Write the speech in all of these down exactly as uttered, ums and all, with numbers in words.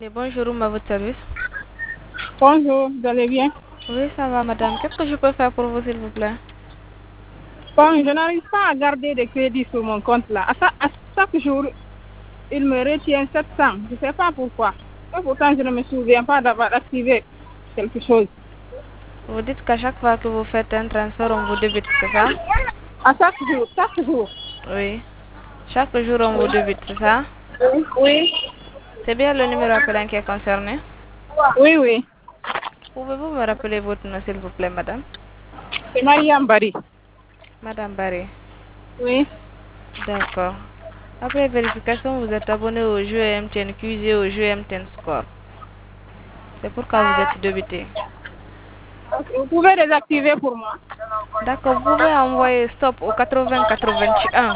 Et bonjour, à votre service. Bonjour, vous allez bien? Oui, ça va, madame. Qu'est-ce que je peux faire pour vous, s'il vous plaît? Bon, je n'arrive pas à garder des crédits sur mon compte là. À, cha- à chaque jour, il me retient sept cents. Je ne sais pas pourquoi. Et pourtant, je ne me souviens pas d'avoir activé quelque chose. Vous dites qu'à chaque fois que vous faites un transfert, on vous débite, c'est ça? À chaque jour, chaque jour. Oui. Chaque jour, on vous débite, c'est ça? Oui, oui, C'est bien le numéro appelant qui est concerné. oui, oui. Pouvez-vous me rappeler votre nom, s'il vous plaît, madame? C'est Mariam Bari. Madame Barry. Oui. D'accord. Après vérification, vous êtes abonné au jeu M T N Quiz et au jeu M T N Score. C'est pourquoi vous êtes débité. Ok, vous pouvez désactiver pour moi. D'accord, vous pouvez envoyer stop au quatre-vingts quatre-vingt-un.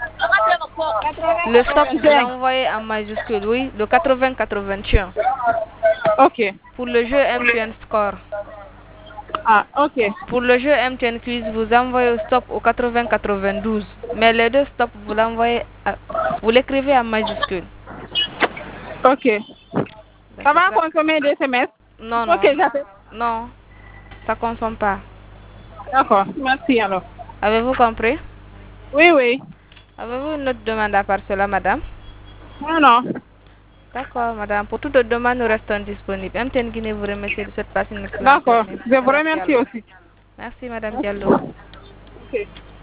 Le stop, vous quatre-vingt-quinze. l'envoyez en majuscule, oui, le quatre-vingts quatre-vingt-un. Ok. Pour le jeu M T N Score. Ah, ok. Pour le jeu M T N Quiz, vous envoyez au stop au quatre-vingts quatre-vingt-douze. Mais les deux stops, vous l'envoyez, à- vous l'écrivez en majuscule. Ok. Ça D'accord. va consommer des S M S? Il Non, faut que non, j'appelle. non, ça consomme pas. D'accord, merci alors. Avez-vous compris? Oui, oui. Avez-vous une autre demande à part cela, madame? Non, non. D'accord, madame. Pour toute autre demande, nous restons disponibles. M T N Guinée vous remercie de cette passer une excellente D'accord. journée. Je vous Madame remercie Diallo. aussi. Merci, madame Merci. Diallo. Ok.